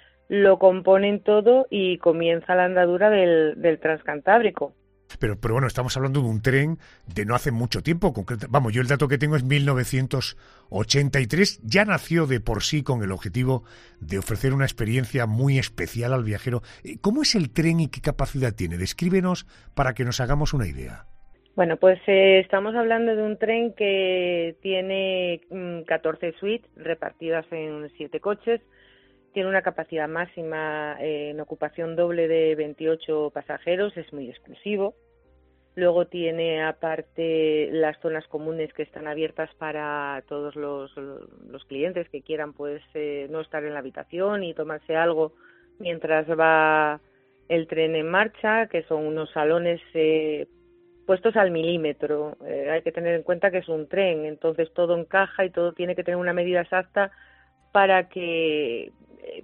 Lo componen todo y comienza la andadura del, del Transcantábrico. Pero, pero bueno, estamos hablando de un tren de no hace mucho tiempo. Vamos, yo el dato que tengo es mil novecientos ochenta y tres. Ya nació de por sí con el objetivo de ofrecer una experiencia muy especial al viajero. ¿Cómo es el tren y qué capacidad tiene? Descríbenos para que nos hagamos una idea. Bueno, pues eh, estamos hablando de un tren que tiene mmm, catorce suites repartidas en siete coches. Tiene una capacidad máxima eh, en ocupación doble de veintiocho pasajeros, es muy exclusivo. Luego tiene aparte las zonas comunes que están abiertas para todos los, los clientes que quieran pues eh, no estar en la habitación y tomarse algo mientras va el tren en marcha, que son unos salones eh, puestos al milímetro. Eh, hay que tener en cuenta que es un tren, entonces todo encaja y todo tiene que tener una medida exacta para que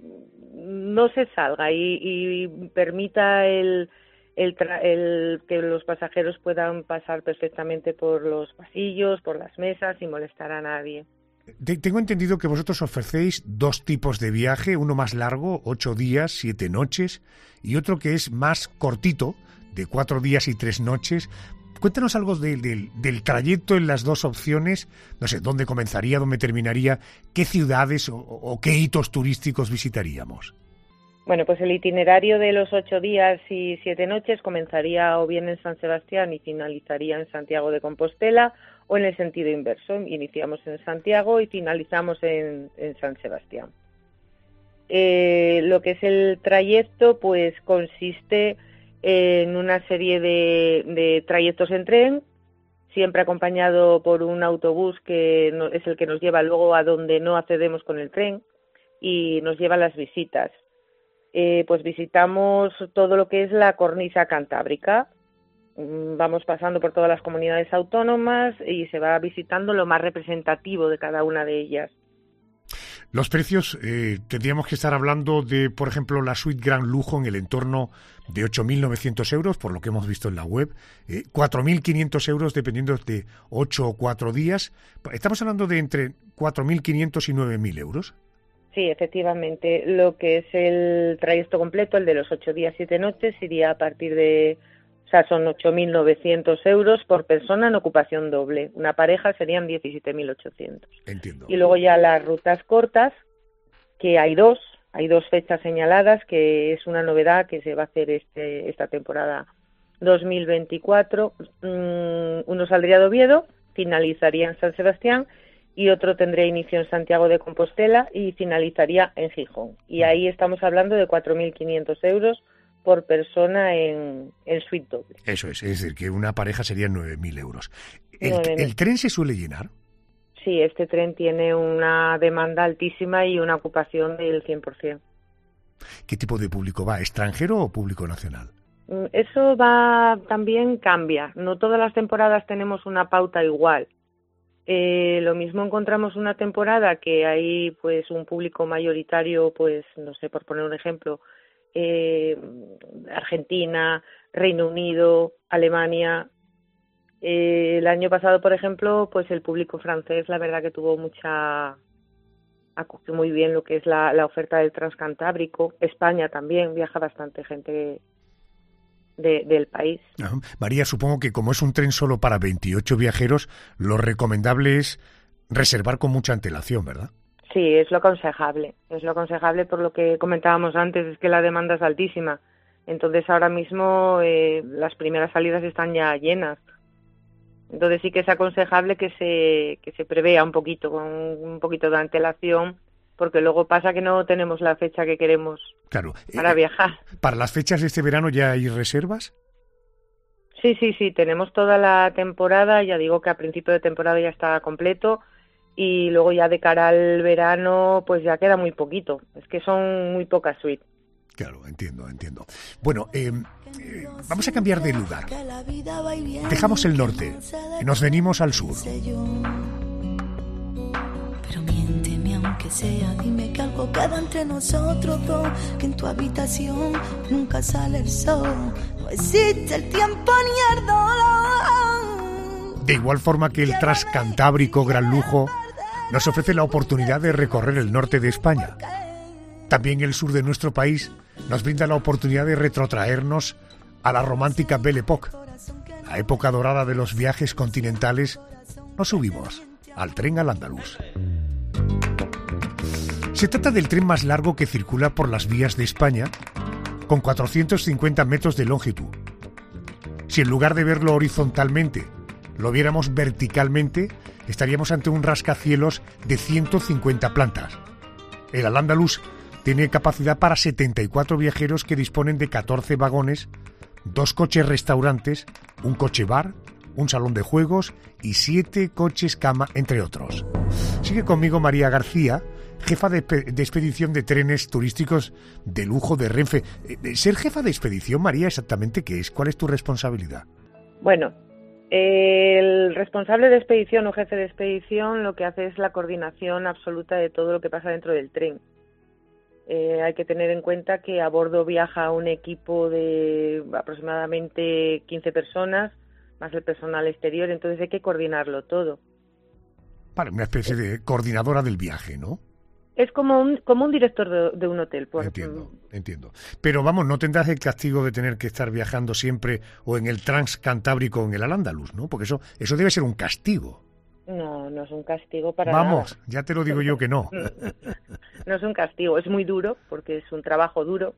no se salga y, y permita el, el, el que los pasajeros puedan pasar perfectamente por los pasillos, por las mesas sin molestar a nadie. Tengo entendido que vosotros ofrecéis dos tipos de viaje, uno más largo, ocho días, siete noches, y otro que es más cortito, de cuatro días y tres noches. Cuéntanos algo de, de, del trayecto en las dos opciones, no sé, dónde comenzaría, dónde terminaría, qué ciudades o, o qué hitos turísticos visitaríamos. Bueno, pues el itinerario de los ocho días y siete noches comenzaría o bien en San Sebastián y finalizaría en Santiago de Compostela o en el sentido inverso. Iniciamos en Santiago y finalizamos en, en San Sebastián. Eh, lo que es el trayecto, pues consiste en una serie de, de trayectos en tren, siempre acompañado por un autobús que no, es el que nos lleva luego a donde no accedemos con el tren y nos lleva a las visitas. Eh, pues visitamos todo lo que es la cornisa cantábrica, vamos pasando por todas las comunidades autónomas y se va visitando lo más representativo de cada una de ellas. Los precios, eh, tendríamos que estar hablando de, por ejemplo, la suite Gran Lujo en el entorno de ocho mil novecientos euros, por lo que hemos visto en la web, eh, cuatro mil quinientos euros dependiendo de ocho o cuatro días. Estamos hablando de entre cuatro mil quinientos y nueve mil euros. Sí, efectivamente. Lo que es el trayecto completo, el de los ocho días, siete noches, iría a partir de... O sea, son ocho mil novecientos euros por persona en ocupación doble. Una pareja serían diecisiete mil ochocientos. Entiendo. Y luego ya las rutas cortas, que hay dos, Hay dos fechas señaladas, que es una novedad que se va a hacer este, esta temporada dos mil veinticuatro. Um, uno saldría de Oviedo, finalizaría en San Sebastián, y otro tendría inicio en Santiago de Compostela y finalizaría en Gijón. Y ahí estamos hablando de cuatro mil quinientos euros por persona en, en suite doble. Eso es, es decir, que una pareja serían nueve mil euros. ¿El, nueve mil. ¿El tren se suele llenar? Sí, este tren tiene una demanda altísima y una ocupación del cien por ciento. ¿Qué tipo de público va? ¿Extranjero o público nacional? Eso va, también cambia. No todas las temporadas tenemos una pauta igual. Eh, lo mismo encontramos una temporada que hay pues un público mayoritario, pues no sé, por poner un ejemplo, eh, Argentina, Reino Unido, Alemania. Eh, el año pasado, por ejemplo, pues el público francés, la verdad que tuvo mucha, acogió muy bien lo que es la, la oferta del Transcantábrico. España también, viaja bastante gente de, del país. Ajá. María, supongo que como es un tren solo para veintiocho viajeros, lo recomendable es reservar con mucha antelación, ¿verdad? Sí, es lo aconsejable. Es lo aconsejable por lo que comentábamos antes, es que la demanda es altísima. Entonces ahora mismo eh, las primeras salidas están ya llenas. Entonces sí que es aconsejable que se que se prevea un poquito, con un poquito de antelación, porque luego pasa que no tenemos la fecha que queremos claro. para eh, viajar. ¿Para las fechas de este verano ya hay reservas? Sí, sí, sí, tenemos toda la temporada, ya digo que a principio de temporada ya está completo, y luego ya de cara al verano pues ya queda muy poquito, es que son muy pocas suites. Claro, entiendo, entiendo. Bueno, eh, eh, vamos a cambiar de lugar. Dejamos el norte y nos venimos al sur. Pero miénteme aunque sea, dime que algo queda entre nosotros dos, que en tu habitación nunca sale el sol, no existe el tiempo ni el dolor. De igual forma que el Transcantábrico Gran Lujo nos ofrece la oportunidad de recorrer el norte de España. También el sur de nuestro país nos brinda la oportunidad de retrotraernos a la romántica Belle Époque, la época dorada de los viajes continentales. Nos subimos al tren al andaluz. Se trata del tren más largo que circula por las vías de España, con cuatrocientos cincuenta metros de longitud. Si en lugar de verlo horizontalmente lo viéramos verticalmente, estaríamos ante un rascacielos de ciento cincuenta plantas. El Al-Ándalus tiene capacidad para setenta y cuatro viajeros que disponen de catorce vagones, dos coches restaurantes, un coche bar, un salón de juegos y siete coches cama, entre otros. Sigue conmigo María García, jefa de, de expedición de trenes turísticos de lujo de Renfe. Ser jefa de expedición, María, ¿exactamente qué es? ¿Cuál es tu responsabilidad? Bueno, el responsable de expedición o jefe de expedición lo que hace es la coordinación absoluta de todo lo que pasa dentro del tren. Eh, hay que tener en cuenta que a bordo viaja un equipo de aproximadamente quince personas, más el personal exterior, entonces hay que coordinarlo todo. Vale, una especie de coordinadora del viaje, ¿no? Es como un, como un director de, de un hotel. Por entiendo, entiendo. Pero vamos, no tendrás el castigo de tener que estar viajando siempre o en el Transcantábrico o en el Al-Ándalus, ¿no? Porque eso, eso debe ser un castigo. No, no es un castigo para Vamos, nada. ya te lo digo yo que no. No es un castigo, es muy duro, porque es un trabajo duro,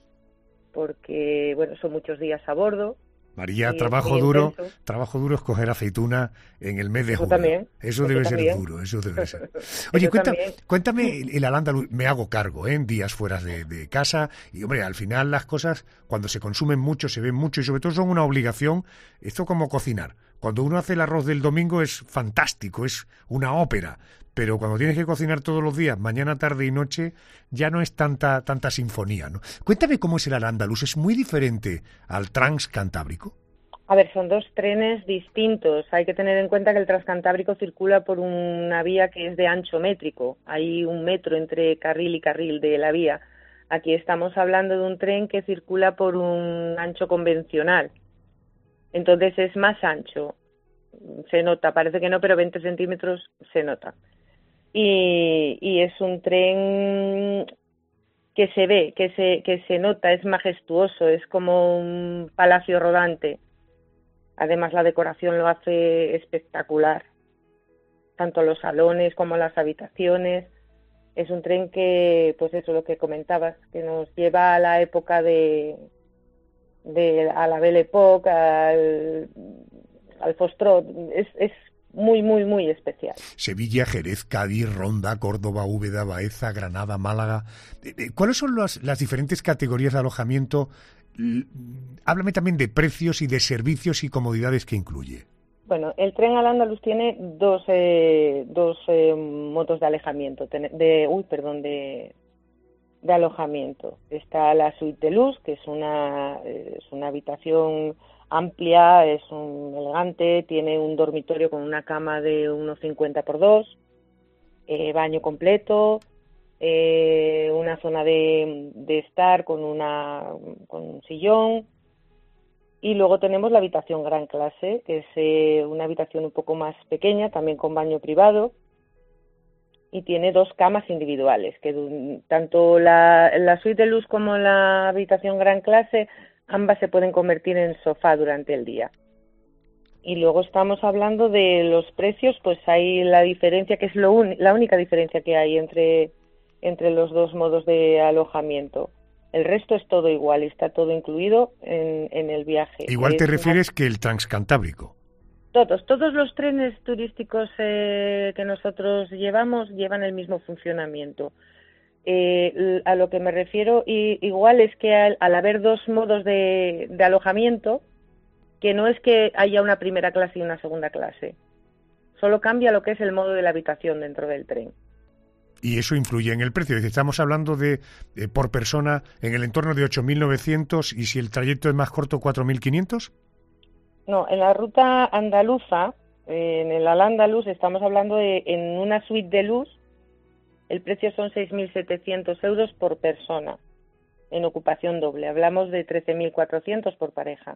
porque, bueno, son muchos días a bordo. María, trabajo duro, trabajo duro es coger aceituna en el mes de Eso julio. También, eso eso debe también. ser duro, eso debe ser. Oye, cuenta, cuéntame el Al-Ándalus, me hago cargo, ¿eh? En días fuera de, de casa, y hombre, al final las cosas, cuando se consumen mucho, se ven mucho, y sobre todo son una obligación, esto como cocinar. Cuando uno hace el arroz del domingo es fantástico, es una ópera, pero cuando tienes que cocinar todos los días, mañana, tarde y noche, ya no es tanta tanta sinfonía, ¿no? Cuéntame cómo es el Al-Ándalus, ¿es muy diferente al Transcantábrico? A ver, son dos trenes distintos. Hay que tener en cuenta que el Transcantábrico circula por una vía que es de ancho métrico. Hay un metro entre carril y carril de la vía. Aquí estamos hablando de un tren que circula por un ancho convencional. Entonces es más ancho. Se nota, parece que no, pero veinte centímetros se nota. Y, y es un tren que se ve, que se, que se nota, es majestuoso, es como un palacio rodante. Además, la decoración lo hace espectacular. Tanto los salones como las habitaciones. Es un tren que, pues eso, lo que comentabas, que nos lleva a la época de, de a la Belle Époque, al, al Foxtrot. Es, es muy, muy, muy especial. Sevilla, Jerez, Cádiz, Ronda, Córdoba, Úbeda, Baeza, Granada, Málaga. ¿Cuáles son las, las diferentes categorías de alojamiento? Háblame también de precios y de servicios y comodidades que incluye. Bueno, el tren Al-Ándalus tiene dos eh, dos eh, modos de alojamiento, de uy, perdón, de, de alojamiento. Está la suite de luz, que es una es una habitación amplia, es un elegante, tiene un dormitorio con una cama de uno cincuenta por dos, eh, baño completo, eh, una zona de, de estar con una con un sillón. Y luego tenemos la habitación gran clase, que es eh, una habitación un poco más pequeña, también con baño privado, y tiene dos camas individuales, que tanto la, la suite de luz como la habitación gran clase, ambas se pueden convertir en sofá durante el día. Y luego estamos hablando de los precios, pues hay la diferencia, que es lo un, la única diferencia que hay entre, entre los dos modos de alojamiento. El resto es todo igual, está todo incluido en, en el viaje. Igual te es refieres una... que el Transcantábrico. Todos, todos los trenes turísticos eh, que nosotros llevamos llevan el mismo funcionamiento. Eh, a lo que me refiero y, igual es que al, al haber dos modos de, de alojamiento, que no es que haya una primera clase y una segunda clase, solo cambia lo que es el modo de la habitación dentro del tren. Y eso influye en el precio. Estamos hablando de, eh, por persona, en el entorno de ocho mil novecientos, y si el trayecto es más corto, cuatro mil quinientos. No, en la ruta andaluza, eh, en el Al-Ándalus, estamos hablando de, en una suite de luz, el precio son seis mil setecientos euros por persona, en ocupación doble. Hablamos de trece mil cuatrocientos por pareja.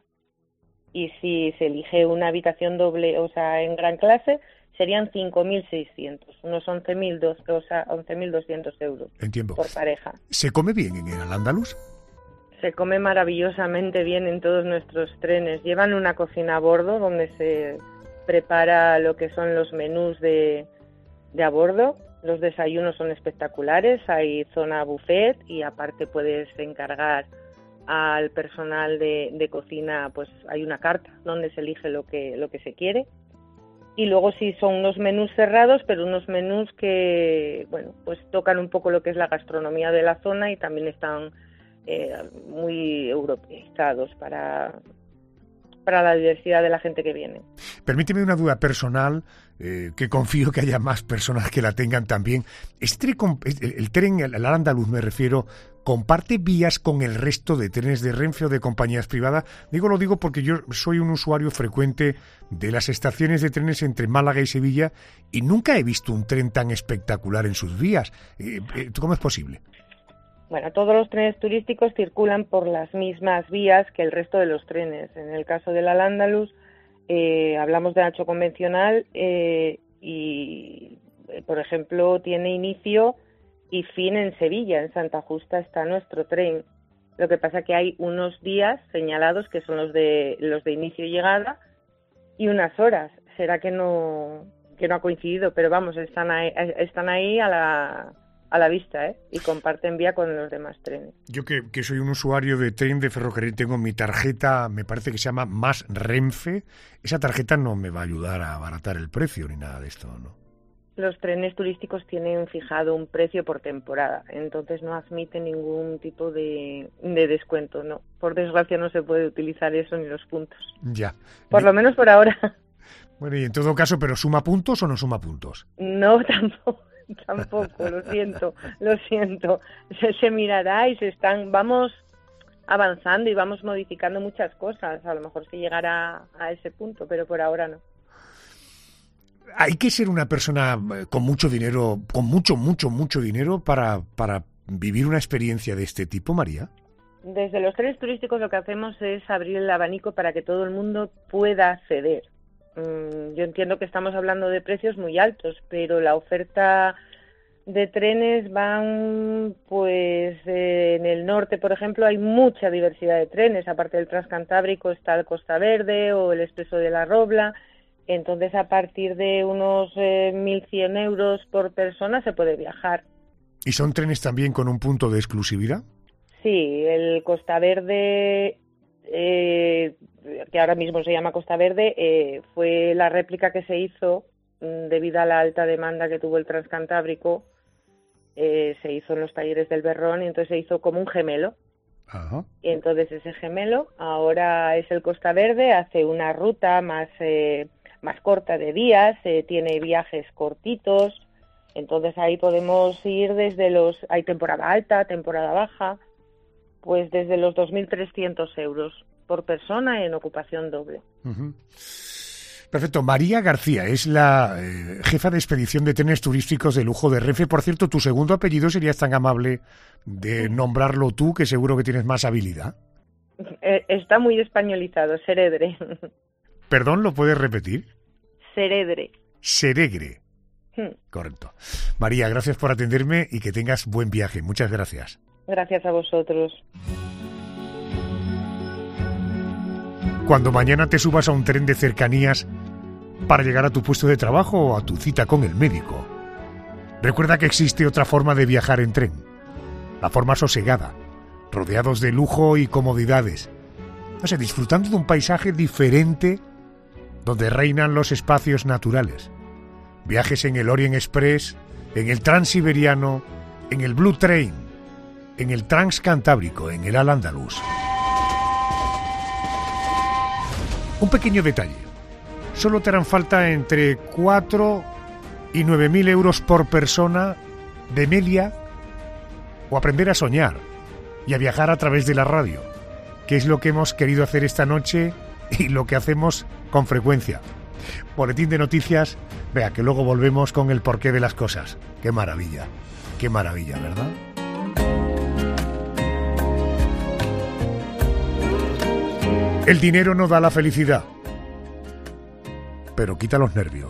Y si se elige una habitación doble, o sea, en gran clase, serían cinco mil seiscientos, unos once mil doscientos euros por pareja. ¿Se come bien en el Al-Ándalus? Se come maravillosamente bien en todos nuestros trenes. Llevan una cocina a bordo donde se prepara lo que son los menús de, de a bordo. Los desayunos son espectaculares, hay zona buffet y aparte puedes encargar al personal de, de cocina, pues hay una carta donde se elige lo que, lo que se quiere. Y luego sí son unos menús cerrados, pero unos menús que, bueno, pues tocan un poco lo que es la gastronomía de la zona y también están eh, muy europeizados para, para la diversidad de la gente que viene. Permíteme una duda personal, eh, que confío que haya más personas que la tengan también. Este, el, el tren, el Al-Ándalus me refiero, ¿comparte vías con el resto de trenes de Renfe o de compañías privadas? Digo, lo digo porque yo soy un usuario frecuente de las estaciones de trenes entre Málaga y Sevilla y nunca he visto un tren tan espectacular en sus vías. Eh, eh, ¿Cómo es posible? Bueno, todos los trenes turísticos circulan por las mismas vías que el resto de los trenes. En el caso del Al-Ándalus, eh, hablamos de ancho convencional eh, y, eh, por ejemplo, tiene inicio y fin en Sevilla. En Santa Justa está nuestro tren. Lo que pasa que hay unos días señalados que son los de los de inicio y llegada y unas horas. Será que no que no ha coincidido, pero vamos, están ahí, están ahí a la a la vista, ¿eh? Y comparten vía con los demás trenes. Yo que, que soy un usuario de tren de ferrocarril, tengo mi tarjeta, me parece que se llama Más Renfe. Esa tarjeta no me va a ayudar a abaratar el precio ni nada de esto, ¿no? Los trenes turísticos tienen fijado un precio por temporada, entonces no admiten ningún tipo de, de descuento, no. Por desgracia no se puede utilizar eso ni los puntos. Ya. Por lo menos por ahora. Bueno, y en todo caso, ¿pero suma puntos o no suma puntos? No, tampoco. Tampoco, lo siento, lo siento. Se, se mirará y se están, vamos avanzando y vamos modificando muchas cosas. A lo mejor se llegará a ese punto, pero por ahora no. Hay que ser una persona con mucho dinero, con mucho, mucho, mucho dinero para, para vivir una experiencia de este tipo, María. Desde los trenes turísticos lo que hacemos es abrir el abanico para que todo el mundo pueda acceder. Yo entiendo que estamos hablando de precios muy altos, pero la oferta de trenes van, pues, eh, en el norte, por ejemplo, hay mucha diversidad de trenes. Aparte del Transcantábrico está el Costa Verde o el Expreso de la Robla. Entonces, a partir de unos eh, mil cien euros por persona se puede viajar. ¿Y son trenes también con un punto de exclusividad? Sí, el Costa Verde, eh, que ahora mismo se llama Costa Verde, eh, fue la réplica que se hizo mm, debido a la alta demanda que tuvo el Transcantábrico. Eh, se hizo en los talleres del Berrón y entonces se hizo como un gemelo. Ajá. Y entonces ese gemelo ahora es el Costa Verde, hace una ruta más, eh, más corta de días, eh, tiene viajes cortitos, entonces ahí podemos ir desde los, hay temporada alta, temporada baja, pues desde los dos mil trescientos euros por persona en ocupación doble. Uh-huh. Perfecto. María García es la eh, jefa de expedición de trenes turísticos de lujo de Renfe. Por cierto, tu segundo apellido, ¿serías tan amable de nombrarlo tú, que seguro que tienes más habilidad? Eh, está muy españolizado, Seredre. ¿Perdón, lo puedes repetir? Seredre. Seregre. Hmm. Correcto. María, gracias por atenderme y que tengas buen viaje. Muchas gracias. Gracias a vosotros. Cuando mañana te subas a un tren de cercanías para llegar a tu puesto de trabajo o a tu cita con el médico, recuerda que existe otra forma de viajar en tren, la forma sosegada, rodeados de lujo y comodidades, no sé, disfrutando de un paisaje diferente donde reinan los espacios naturales. Viajes en el Orient Express, en el Transiberiano, en el Blue Train, en el Transcantábrico, en el Al-Andalus. Un pequeño detalle. Solo te harán falta entre cuatro y nueve mil euros por persona de media o aprender a soñar y a viajar a través de la radio, que es lo que hemos querido hacer esta noche y lo que hacemos con frecuencia. Boletín de noticias, vea que luego volvemos con el porqué de las cosas. Qué maravilla, qué maravilla, ¿verdad? El dinero no da la felicidad, pero quita los nervios.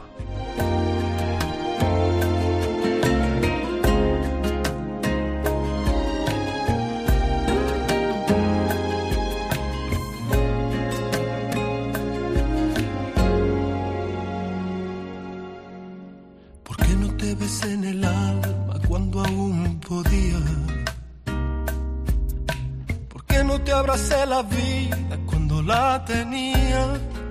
¿Por qué no te ves en el alma cuando aún podía? ¿Por qué no te abracé la vida cuando la tenía?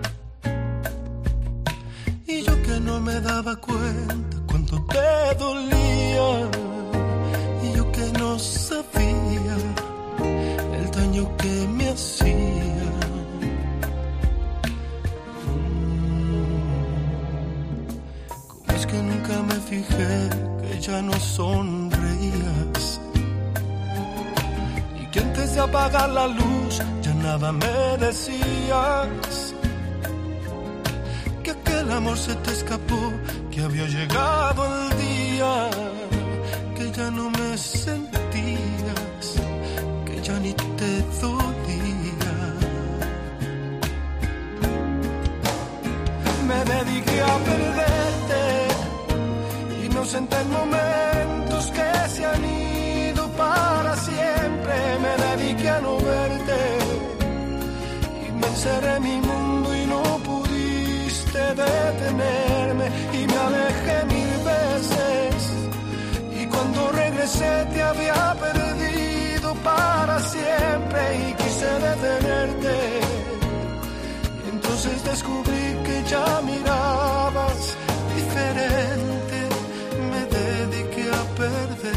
Y yo que no me daba cuenta cuando te dolía. Y yo que no sabía el daño que me hacía. ¿Cómo es que nunca me fijé que ya no sonreías? Y que antes de apagar la luz ya nada me decías. Que aquel amor se te escapó, que había llegado el día, que ya no me sentías, que ya ni te dolía. Me dediqué a perderte, inocente en momentos que se han ido para siempre. Me dediqué a no verte y me encerré en mi mundo y no pude detenerme y me alejé mil veces y cuando regresé te había perdido para siempre y quise detenerte y entonces descubrí que ya mirabas diferente, me dediqué a perder.